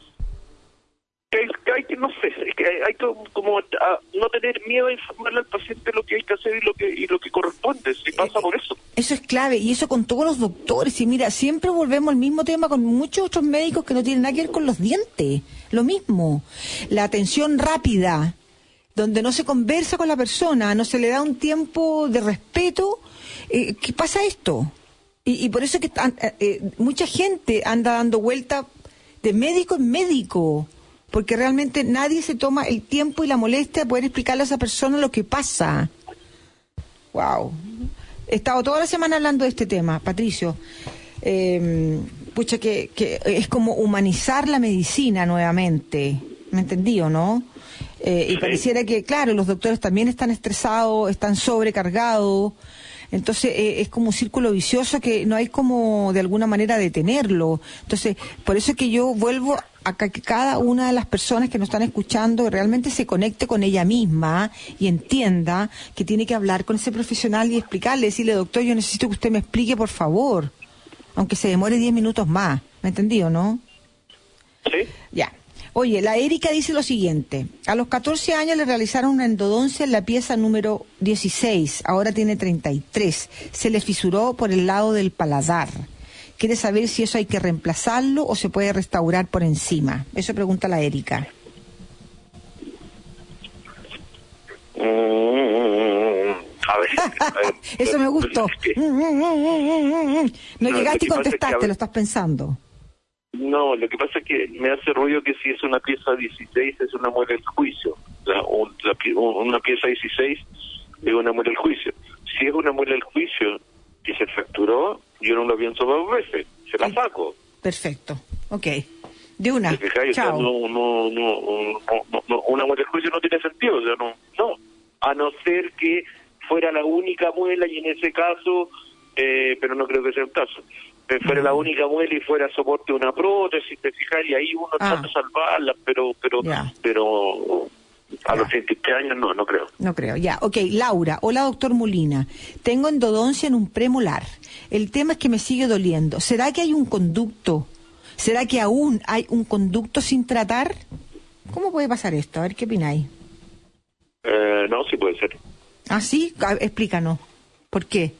que hay que, no sé, es que hay, hay que como a, no tener miedo a informarle al paciente lo que hay que hacer y lo que y lo que corresponde, si pasa eh, por eso. Eso es clave, y eso con todos los doctores, y mira, siempre volvemos al mismo tema con muchos otros médicos que no tienen nada que ver con los dientes, lo mismo, la atención rápida, donde no se conversa con la persona, no se le da un tiempo de respeto, eh, ¿qué pasa esto? Y, y por eso es que eh, mucha gente anda dando vuelta de médico en médico, porque realmente nadie se toma el tiempo y la molestia de poder explicarle a esa persona lo que pasa. Wow. He estado toda la semana hablando de este tema, Patricio. Eh, pucha, que, que es como humanizar la medicina nuevamente. ¿Me entendí o no? Eh, y pareciera que, claro, los doctores también están estresados, están sobrecargados. Entonces eh, es como un círculo vicioso que no hay como de alguna manera detenerlo. Entonces, por eso es que yo vuelvo a que cada una de las personas que nos están escuchando realmente se conecte con ella misma y entienda que tiene que hablar con ese profesional y explicarle, decirle, doctor, yo necesito que usted me explique, por favor, aunque se demore diez minutos más. ¿Me entendió, no? Sí. Ya. Oye, la Erika dice lo siguiente. A los catorce años le realizaron una endodoncia en la pieza número dieciséis. Ahora tiene treinta y tres. Se le fisuró por el lado del paladar. Quiere saber si eso hay que reemplazarlo o se puede restaurar por encima. Eso pregunta la Erika. Mm, a ver. A ver eso me gustó. Es que, no, no llegaste y contestaste, es que, lo estás pensando. No, lo que pasa es que me hace ruido que si es una pieza dieciséis es una muela del juicio. La, o, la, una pieza dieciséis es una muela del juicio. Si es una muela del juicio que se fracturó, yo no la pienso dos veces, se la saco. Perfecto, ok. De una, chao. O sea, no, no, no, no, no, una muerte de juicio no tiene sentido, o sea, no, no, a no ser que fuera la única muela y en ese caso, eh, pero no creo que sea el caso, eh, fuera uh-huh. la única muela y fuera soporte de una prótesis, te fijas, y ahí uno ah. trata de salvarla, pero, pero, yeah. pero a yeah. los treinta y tres años no, no creo. No creo, ya, ok. Laura, hola doctor Molina, tengo endodoncia en un premolar, el tema es que me sigue doliendo, ¿será que hay un conducto? ¿Será que aún hay un conducto sin tratar? ¿Cómo puede pasar esto? A ver, ¿qué opináis? Eh, no, sí puede ser. ¿Ah, sí? A, explícanos. ¿Por qué?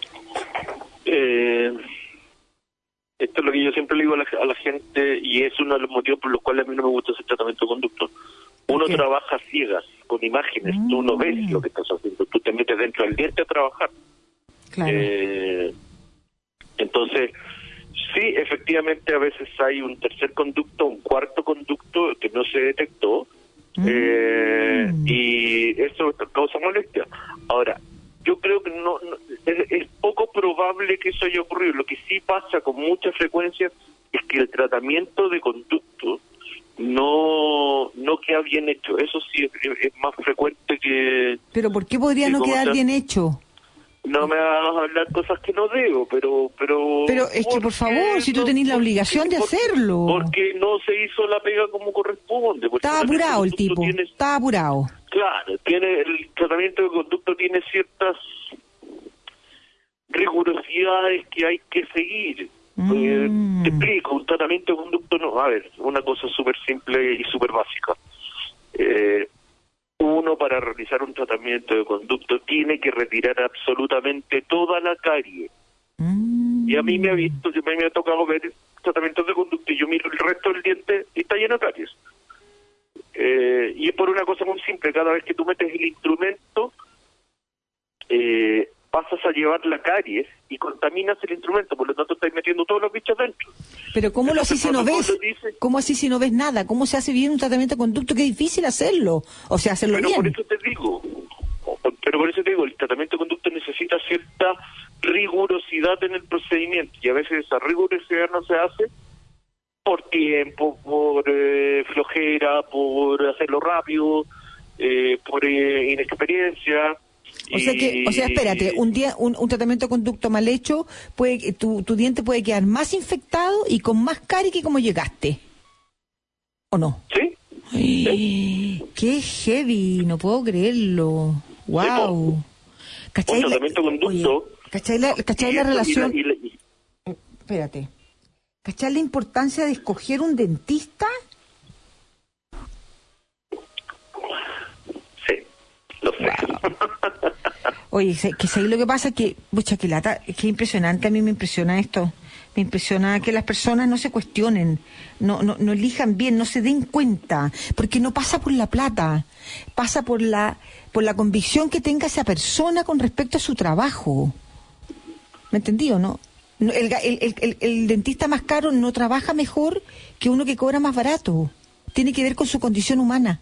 Eh, esto es lo que yo siempre le digo a la, a la gente, y es uno de los motivos por los cuales a mí no me gusta ese tratamiento de conducto. Uno trabaja ciegas, con imágenes, mm. tú no ves lo que estás haciendo, tú te metes dentro del diente a trabajar. Claro. Eh, entonces... Sí, efectivamente, a veces hay un tercer conducto, un cuarto conducto que no se detectó, mm. eh, y eso causa molestia. Ahora, yo creo que no, no es, es poco probable que eso haya ocurrido. Lo que sí pasa con mucha frecuencia es que el tratamiento de conducto no no queda bien hecho. Eso sí es, es más frecuente que... ¿Pero por qué podría no quedar bien hecho? No me hagas hablar cosas que no debo, pero... Pero, pero es que, por favor, si tú tenés la obligación de hacerlo. Porque no se hizo la pega como corresponde. Estaba apurado el tipo, tiene, estaba apurado. Claro, tiene el tratamiento de conducto tiene ciertas rigurosidades que hay que seguir. Mm. Eh, te explico, un tratamiento de conducto no... A ver, una cosa súper simple y súper básica. Eh... Uno, para realizar un tratamiento de conducto, tiene que retirar absolutamente toda la carie. Mm. Y a mí me ha visto, a mí me ha tocado ver tratamientos de conducto y yo miro el resto del diente y está lleno de caries. Eh, y es por una cosa muy simple, cada vez que tú metes el instrumento, eh, pasas a llevar la caries y contaminas el instrumento, por lo tanto estás metiendo todos los bichos dentro. Pero ¿cómo lo haces si no ves? Dice, ¿Cómo así si no ves nada? ¿Cómo se hace bien un tratamiento de conducto? Qué difícil hacerlo, o sea, hacerlo pero bien. Por eso te digo, pero por eso te digo, el tratamiento de conducto necesita cierta rigurosidad en el procedimiento, y a veces esa rigurosidad no se hace por tiempo, por eh, flojera, por hacerlo rápido, eh, por eh, inexperiencia. O sea que, o sea, espérate, un día un, un tratamiento de conducto mal hecho, puede tu, tu diente puede quedar más infectado y con más carie que como llegaste. ¿O no? Sí. Ay, sí. Qué heavy, no puedo creerlo. Wow. Sí, ¿cachai? Un tratamiento de conducto. Oye, ¿cachai la, cachai la relación? Y la, y la, y... Espérate. ¿Cachai la importancia de escoger un dentista? Lo sé. Wow. Oye, que sé lo que pasa que, mucha que lata, es que impresionante, a mí me impresiona esto, me impresiona que las personas no se cuestionen, no, no, no elijan bien, no se den cuenta, porque no pasa por la plata, pasa por la, por la convicción que tenga esa persona con respecto a su trabajo. ¿Me entendí o no? El, el, el, el dentista más caro no trabaja mejor que uno que cobra más barato, tiene que ver con su condición humana.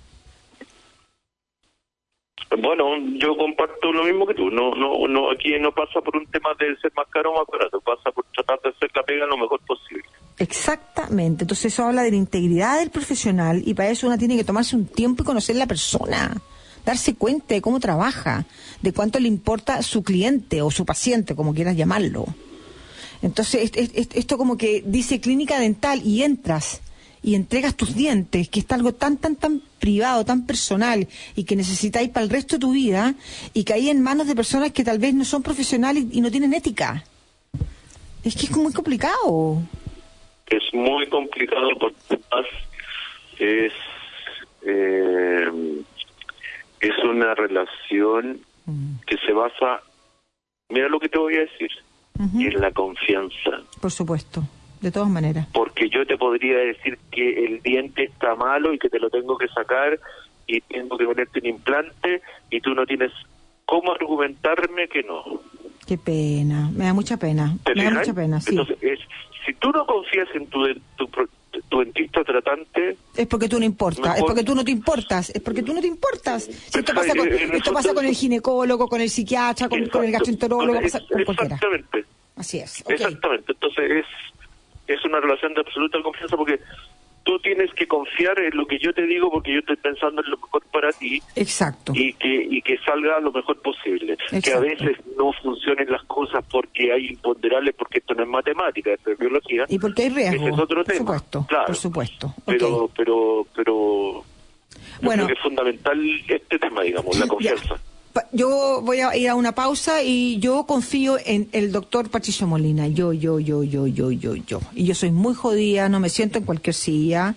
Bueno, yo comparto lo mismo que tú. No, no, no. Aquí no pasa por un tema de ser más caro o más barato. Pasa por tratar de hacer la pega lo mejor posible. Exactamente. Entonces eso habla de la integridad del profesional y para eso uno tiene que tomarse un tiempo y conocer la persona, darse cuenta de cómo trabaja, de cuánto le importa su cliente o su paciente, como quieras llamarlo. Entonces esto como que dice clínica dental y entras y entregas tus dientes, que está algo tan, tan, tan privado, tan personal, y que necesitáis para el resto de tu vida, y caí en manos de personas que tal vez no son profesionales y no tienen ética. Es que es muy complicado. Es muy complicado porque es, eh, es una relación mm. que se basa, mira lo que te voy a decir, uh-huh. en la confianza. Por supuesto. De todas maneras. Porque yo te podría decir que el diente está malo y que te lo tengo que sacar y tengo que ponerte un implante y tú no tienes cómo argumentarme que no. Qué pena, me da mucha pena. Me da mucha pena, sí. Entonces, es, si tú no confías en tu, tu, tu dentista tratante... Es porque tú no importas, mejor... es porque tú no te importas, es porque tú no te importas. Si esto pasa con, esto pasa con el ginecólogo, con el psiquiatra, con, con el gastroenterólogo, pasa con cualquiera. Exactamente. Así es. Okay. Exactamente. Entonces es, es una relación de absoluta confianza porque tú tienes que confiar en lo que yo te digo porque yo estoy pensando en lo mejor para ti. Exacto. Y que y que salga lo mejor posible. Exacto. Que a veces no funcionen las cosas porque hay imponderables, porque esto no es matemática, esto es biología. Y porque hay riesgo. Ese es otro por tema. Supuesto, claro. Por supuesto. Pero, okay. pero, pero, yo bueno, creo que es fundamental este tema, digamos, la confianza. Ya. Yo voy a ir a una pausa y yo confío en el doctor Patricio Molina. Yo, yo, yo, yo, yo, yo, yo. Y yo soy muy jodida, no me siento en cualquier silla.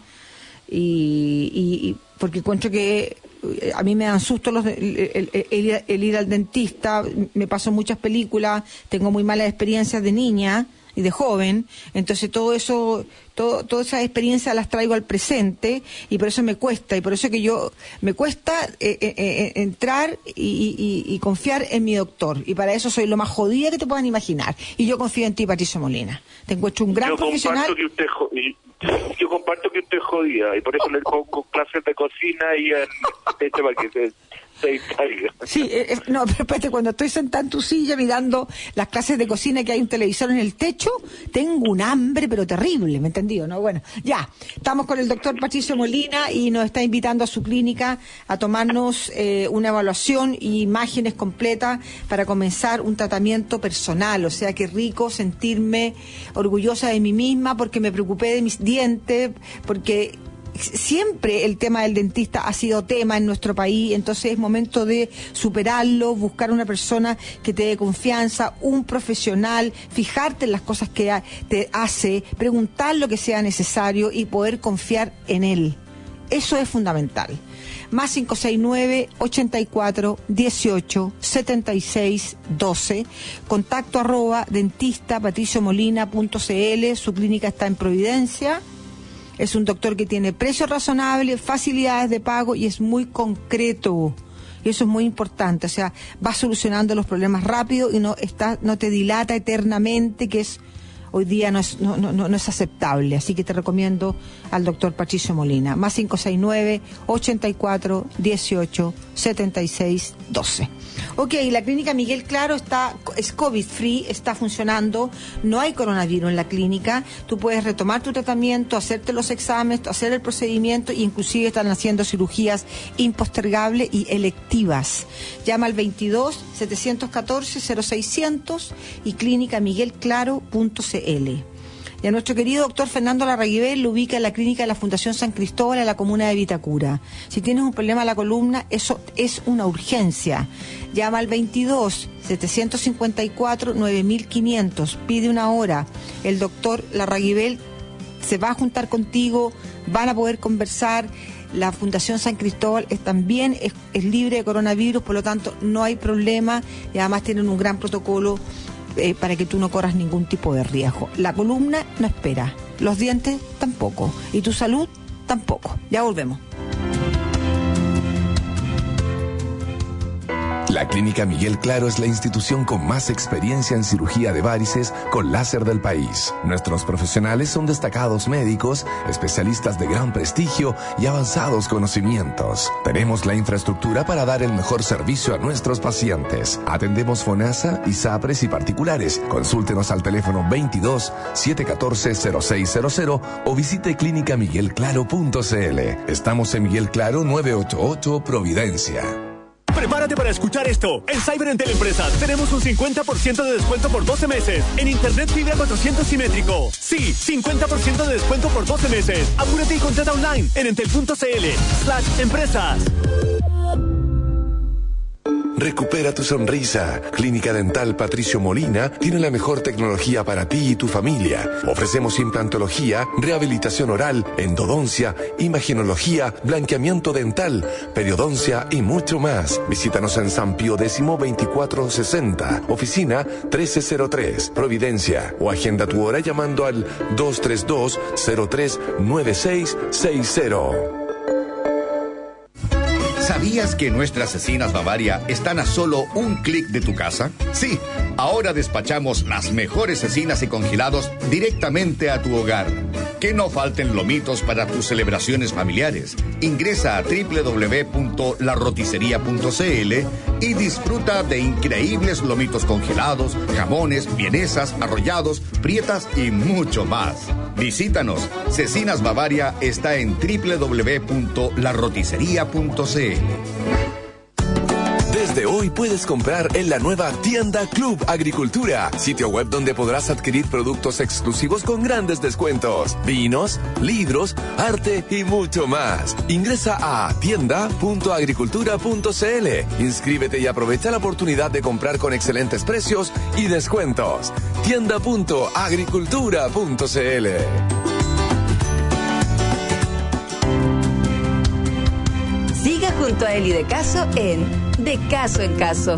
Y, y, y porque encuentro que a mí me dan susto los, el, el, el, el ir al dentista. Me paso muchas películas, tengo muy malas experiencias de niña y de joven, entonces todo eso, todo, todas esas experiencias las traigo al presente y por eso me cuesta, y por eso que yo, me cuesta eh, eh, eh, entrar y, y, y confiar en mi doctor, y para eso soy lo más jodida que te puedan imaginar, y yo confío en ti, Patricio Molina, te encuentro un gran yo profesional. Comparto que usted jo- yo comparto que usted es jodida, y por eso le pongo clases de cocina y en este para que se... Sí, eh, no, pero espérate, cuando estoy sentada en tu silla mirando las clases de cocina que hay un televisor en el techo, tengo un hambre pero terrible, ¿me entendido? ¿No? Bueno, ya, estamos con el doctor Patricio Molina y nos está invitando a su clínica a tomarnos eh, una evaluación y imágenes completas para comenzar un tratamiento personal, o sea, qué rico sentirme orgullosa de mí misma porque me preocupé de mis dientes, porque siempre el tema del dentista ha sido tema en nuestro país, entonces es momento de superarlo, buscar una persona que te dé confianza, un profesional, fijarte en las cosas que te hace, preguntar lo que sea necesario y poder confiar en él. Eso es fundamental. Más cinco seis nueve, ochenta y cuatro, dieciocho, setenta y seis, doce, contacto arroba dentista patricio molina punto c l, su clínica está en Providencia. Es un doctor que tiene precios razonables, facilidades de pago y es muy concreto. Y eso es muy importante. O sea, va solucionando los problemas rápido y no está, no te dilata eternamente, que es hoy día no es, no, no, no es aceptable. Así que te recomiendo al doctor Patricio Molina. Más cinco seis nueve, ochenta y cuatro, dieciocho, setenta y seis, doce. Ok, la clínica Miguel Claro está, es COVID free, está funcionando, no hay coronavirus en la clínica, tú puedes retomar tu tratamiento, hacerte los exámenes, hacer el procedimiento e inclusive están haciendo cirugías impostergables y electivas. Llama al veintidós, setecientos catorce, cero seiscientos y clínica miguel claro punto c l. Y a nuestro querido doctor Fernando Larraguibel lo ubica en la clínica de la Fundación San Cristóbal en la comuna de Vitacura. Si tienes un problema en la columna, eso es una urgencia. Llama al veintidós, setecientos cincuenta y cuatro, nueve mil quinientos, pide una hora. El doctor Larraguibel se va a juntar contigo, van a poder conversar. La Fundación San Cristóbal es, también es, es libre de coronavirus, por lo tanto no hay problema y además tienen un gran protocolo Eh, para que tú no corras ningún tipo de riesgo. La columna no espera, los dientes tampoco, y tu salud tampoco. Ya volvemos. La Clínica Miguel Claro es la institución con más experiencia en cirugía de varices con láser del país. Nuestros profesionales son destacados médicos, especialistas de gran prestigio y avanzados conocimientos. Tenemos la infraestructura para dar el mejor servicio a nuestros pacientes. Atendemos FONASA, ISAPRES y particulares. Consúltenos al teléfono veintidós, setecientos catorce, cero seis cero cero o visite clínica miguel claro punto c l. Estamos en Miguel Claro novecientos ochenta y ocho, Providencia. Prepárate para escuchar esto. En Cyber Entel Empresas tenemos un cincuenta por ciento de descuento por doce meses en Internet Fibra cuatrocientos simétrico. Sí, cincuenta por ciento de descuento por doce meses. Apúrate y contrata online en entel.cl slash empresas. Recupera tu sonrisa. Clínica Dental Patricio Molina tiene la mejor tecnología para ti y tu familia. Ofrecemos implantología, rehabilitación oral, endodoncia, imagenología, blanqueamiento dental, periodoncia y mucho más. Visítanos en San Pío X veinticuatro sesenta, oficina trece cero tres, Providencia, o agenda tu hora llamando al dos tres dos, cero tres nueve seis seis cero. ¿Sabías que nuestras cecinas Bavaria están a solo un clic de tu casa? Sí, Ahora despachamos las mejores cecinas y congelados directamente a tu hogar. Que no falten lomitos para tus celebraciones familiares. Ingresa a doble u doble u doble u punto la roticería punto c l y disfruta de increíbles lomitos congelados, jamones, vienesas, arrollados, prietas y mucho más. Visítanos. Cecinas Bavaria está en doble u doble u doble u punto la roticería punto c l. Desde hoy puedes comprar en la nueva tienda Club Agricultura, sitio web donde podrás adquirir productos exclusivos con grandes descuentos, vinos, libros, arte y mucho más. Ingresa a tienda punto agricultura punto c l, inscríbete y aprovecha la oportunidad de comprar con excelentes precios y descuentos. tienda punto agricultura punto c l. Siga junto a Eli de Caso en De Caso en Caso.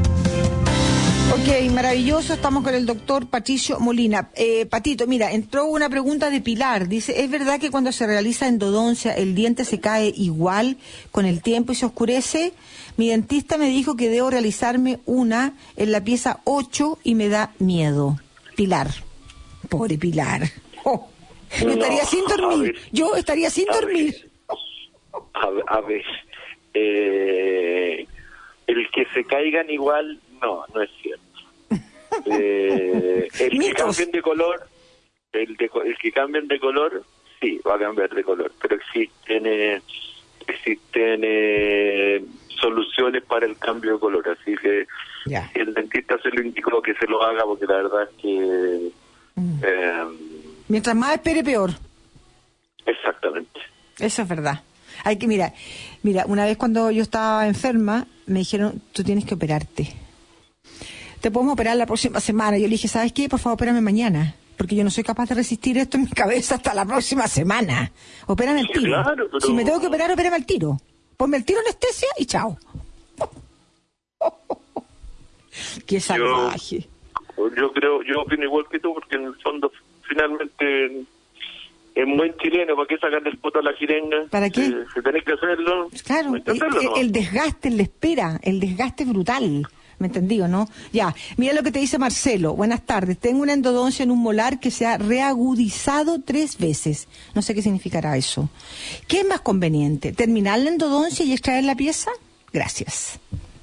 Ok, maravilloso. Estamos con el doctor Patricio Molina. Eh, Patito, mira, entró una pregunta de Pilar. Dice, ¿es verdad que cuando se realiza endodoncia el diente se cae igual con el tiempo y se oscurece? Mi dentista me dijo que debo realizarme una en la pieza ocho y me da miedo. Pilar. Pobre Pilar. Oh, yo No, estaría sin dormir. Yo estaría sin a dormir. ver, a, a ver, eh, el que se caigan igual, no, no es cierto. Eh, el que Mitos. cambien de color, el, de, el que cambien de color, sí, va a cambiar de color, pero existen, eh, existen eh, soluciones para el cambio de color, así que Ya. si el dentista se lo indicó que se lo haga, porque la verdad es que... Mm. Eh, Mientras más espere, peor. exactamente. Eso es verdad. Hay que, mira, mira, una vez cuando yo estaba enferma, me dijeron, tú tienes que operarte. Te podemos operar la próxima semana. Yo le dije, ¿sabes qué? Por favor, opérame mañana, porque yo no soy capaz de resistir esto en mi cabeza hasta la próxima semana. Opérame al Sí, tiro. claro, pero- Si me tengo que operar, opérame al tiro. Ponme el tiro anestesia y chao. Qué salvaje. Yo creo, yo opino igual que tú, porque en el fondo, finalmente, en buen chileno, ¿para qué sacarle el poto a la jirenga? ¿Para qué? Si, si tenés que hacerlo, Claro, hay que el, hacerlo, el- ¿no? el desgaste, el de espera, el desgaste brutal. ¿Me entendí o no? Ya, mira lo que te dice Marcelo. Buenas tardes. Tengo una endodoncia en un molar que se ha reagudizado tres veces. No sé qué significará eso. ¿Qué es más conveniente? ¿Terminar la endodoncia y extraer la pieza? Gracias.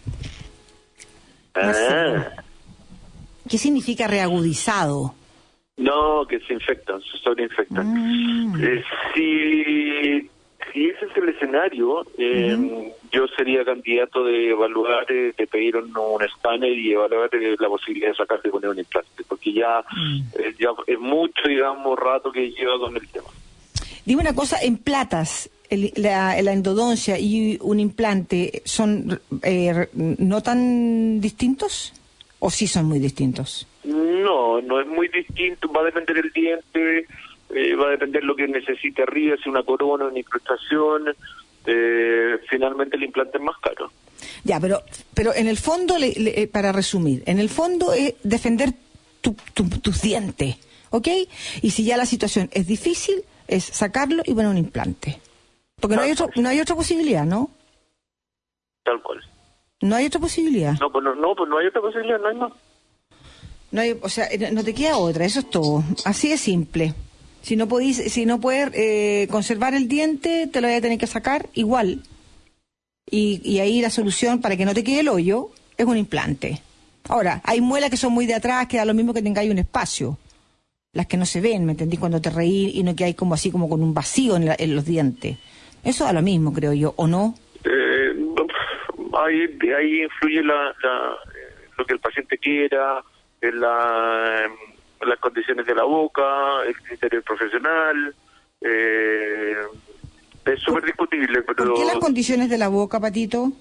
Marcelo. Ah, ¿Qué significa reagudizado? no, que se infectan, se sobreinfectan. Mm. Eh, si, si ese es el escenario, eh, yo sería candidato de evaluar, eh, de pedir un, un escáner y evaluar eh, la posibilidad de sacar de poner un implante, porque ya, Mm. eh, ya es mucho, digamos, rato que lleva con el tema. Dime una cosa, en platas, el- la, la endodoncia y un implante, ¿son eh, no tan distintos? ¿O sí son muy distintos? No, no es muy distinto, va a depender el diente, eh, va a depender lo que necesite arriba, si una corona, una incrustación, eh, finalmente el implante es más caro. Ya, pero pero en el fondo, le- le- eh, para resumir, en el fondo es defender tu, tu- tus dientes, ¿ok? Y si ya la situación es difícil, es sacarlo y poner un implante. Porque no hay, otro, no hay otra posibilidad, ¿no? Tal cual. No hay otra posibilidad. No, pues no, no, pues no hay otra posibilidad, no hay más. No hay, o sea, eh, no te queda otra, eso es todo. Así de simple. Si no podís, si no puedes eh, conservar el diente, te lo voy a tener que sacar igual. Y, y ahí la solución para que no te quede el hoyo es un implante. Ahora, hay muelas que son muy de atrás, que da lo mismo que tengáis un espacio. Las que no se ven, ¿me entendí? Cuando te reís y no que hay como así como con un vacío en, la- en los dientes. Eso da lo mismo, creo yo, ¿o no? Eh, ahí, ahí influye la, la, lo que el paciente quiera, en la, en las condiciones de la boca, el criterio profesional. Eh, es súper discutible, pero... ¿Por qué las condiciones de la boca, Patito?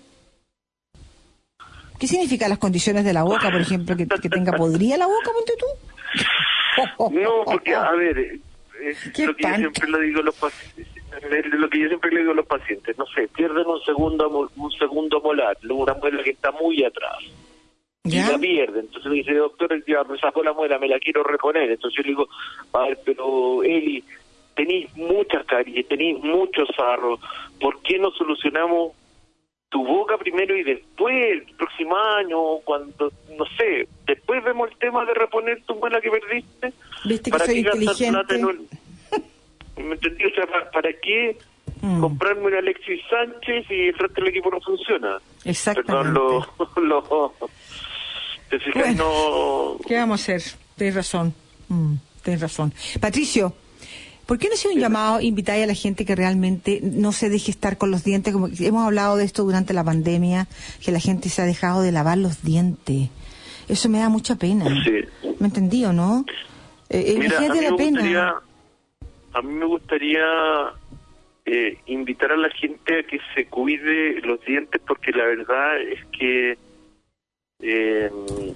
¿Qué significan las condiciones de la boca, por ejemplo? ¿Que, que tenga podrida la boca, ponte tú? No, porque, a ver, eh, es Qué lo que yo espanto. siempre le digo a los pacientes, es lo que yo siempre le digo a los pacientes, no sé, pierden un segundo mo- un segundo molar, una muela que está muy atrás, y ¿Ya? la pierden. Entonces me dice, doctor, ya me sacó la muela, me la quiero reponer. Entonces yo le digo, a ver, pero Eli, tenéis muchas caries, tenéis muchos sarros, ¿por qué no solucionamos tu boca primero y después, el próximo año, cuando, no sé, después vemos el tema de reponer tu muela que perdiste. ¿Viste que ¿Para soy qué gastar inteligente? plata en un- ¿Me entendí? O sea, ¿para, para qué Mm. comprarme un Alexis Sánchez y el resto del equipo no funciona? Exactamente. Perdón, lo... lo te fijas, Bueno, no... ¿qué vamos a hacer? Tienes razón. Mm, tienes razón. Patricio, ¿por qué no hace un llamado a invitar a la gente que realmente no se deje estar con los dientes? Como hemos hablado de esto durante la pandemia, que la gente se ha dejado de lavar los dientes. Eso me da mucha pena. Sí. ¿Me entendí o no? Eh, Mira, a imagínate mí la me pena. gustaría, a mí me gustaría eh, invitar a la gente a que se cuide los dientes, porque la verdad es que eh,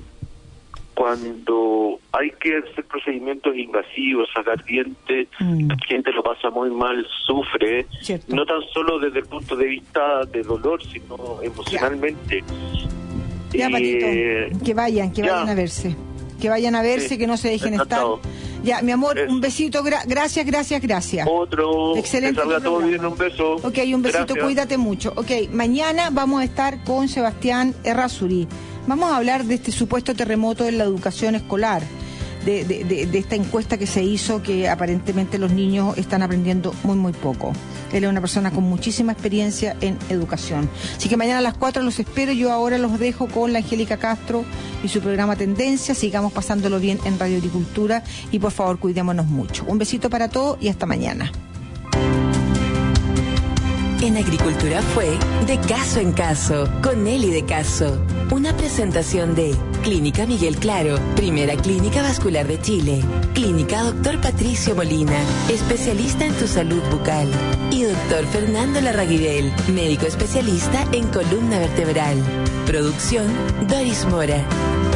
cuando hay que hacer procedimientos invasivos, sacar dientes, Mm. la gente lo pasa muy mal, sufre, Cierto. no tan solo desde el punto de vista de dolor, sino emocionalmente. Ya, Eh, Patito, que vayan, que ya. vayan a verse. Que vayan a verse, Sí, que no se dejen encantado. estar. Ya, mi amor, Eso. un besito, gra- gracias, gracias, gracias. Otro, Excelente que salga tu todo programa. bien, un beso. Ok, un besito, Gracias. cuídate mucho. Ok, mañana vamos a estar con Sebastián Errázuri. Vamos a hablar de este supuesto terremoto en la educación escolar, de, de, de, de esta encuesta que se hizo, que aparentemente los niños están aprendiendo muy, muy poco. Él es una persona con muchísima experiencia en educación. Así que mañana a las cuatro los espero. Yo ahora los dejo con la Angélica Castro y su programa Tendencia. Sigamos pasándolo bien en Radio Agricultura y por favor cuidémonos mucho. Un besito para todos y hasta mañana. En Agricultura fue De Caso en Caso, con Eli de Caso. Una presentación de Clínica Miguel Claro, primera clínica vascular de Chile. Clínica Doctor Patricio Molina, especialista en tu salud bucal. Y Doctor Fernando Larraguibel, médico especialista en columna vertebral. Producción Doris Mora.